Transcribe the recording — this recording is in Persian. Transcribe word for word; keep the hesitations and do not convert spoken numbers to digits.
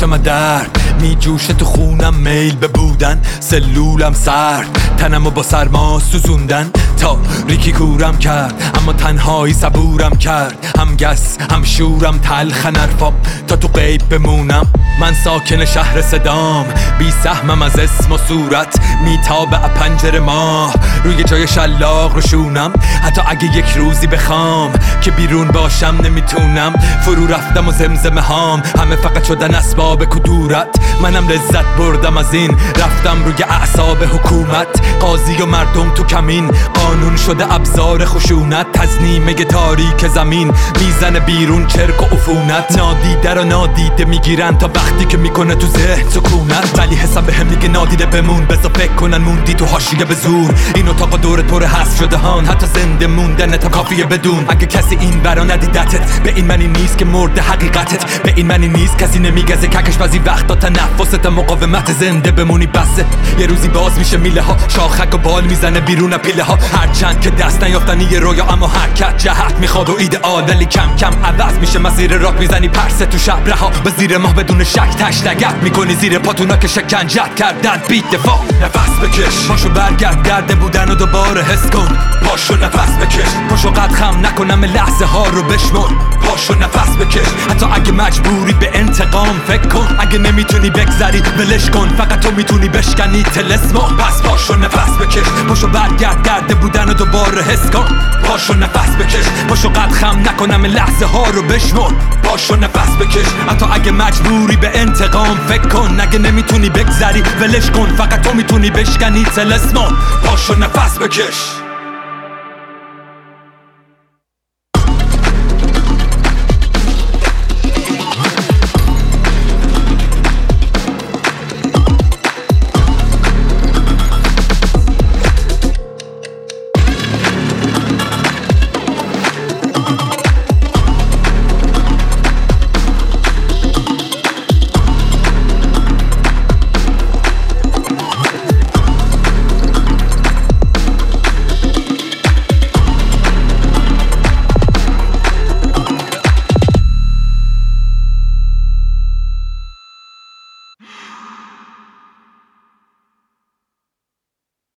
چشم درد می جوشه تو خونم، میل به بودن سلولم سرد، تنمو با سرما سوزوندن تا ریکی کورم کرد، اما تنهایی صبورم کرد، هم گس هم شورم تلخ نرفام تا تو غیب بمونم. من ساکن شهر صدام، بی سهمم از اسم و صورت، میتابه پنجره ماه روی جای شلاق روشونم. حتی اگه یک روزی بخوام که بیرون باشم نمیتونم، فرو رفتم و زمزمه هام همه فقط شدن اسباب کدورت. منم لذت بردم از این، رفتم روی اعصاب حکومت، قاضی و مردم تو کمین، قانون شده ابزار خشونت. تزنیمه تاریک زمین میزنه بیرون چرک و عفونت، نادیده رو نادیده میگیرن تا وقتی که میکنه تو ذهن سکونت. ولی حسم بهم میگه نادیده بمون، بذار فکر کنن موندی تو حاشیه به زور. این اتاق دور پر حذف شده هان، حتی زنده موندن تا کافیه بدون اگه کسی این برا ندیدتت. به این معنی نیست که مرده حقیقتت، به این معنی نیست کسی نمیگزه ککش بعضی وقتا تنفست مقاومت زنده بمونی بسه. یه روزی باز میشه میله ها، شاخک و بال میزنه بیرون پیله ها، هرچند که دست نیافتنی یه رویا اما حرکت جهت میخواد و ایدئال، ولی کم کم عوض میشه مسیر راک. میزنی پرسه تو شب رها به زیر ماه بدون شک، تش لگت میکنی زیر پاتونا که شکنجت کردن. بیت دفاع نفس بکش، پاشو برگرد گرده بودن و دوباره حس کن. پاشو نفس بکش، پاشو قد خم نکنم لحظه ها رو بشمر. پاشو نفس بکش، حتی اگه مجبوری به انتقام فکر کن. اگه نمیتونی بگذری ولش کن، فقط تو میتونی بشکنی تلسمو. پس پاشو نفس بکش، پاشو برگرد گرده بودن و دوباره حس کن. پاشو نفس بکش، پاشو قد خم نکنم لحظه ها رو بشمر. پاشو نفس بکش، حتی اگه مجبوری به انتقام فکر کن. اگه نمیتونی بگذری ولش کن، فقط تو میتونی بشکنی تلسمو. پاشو نفس بکش.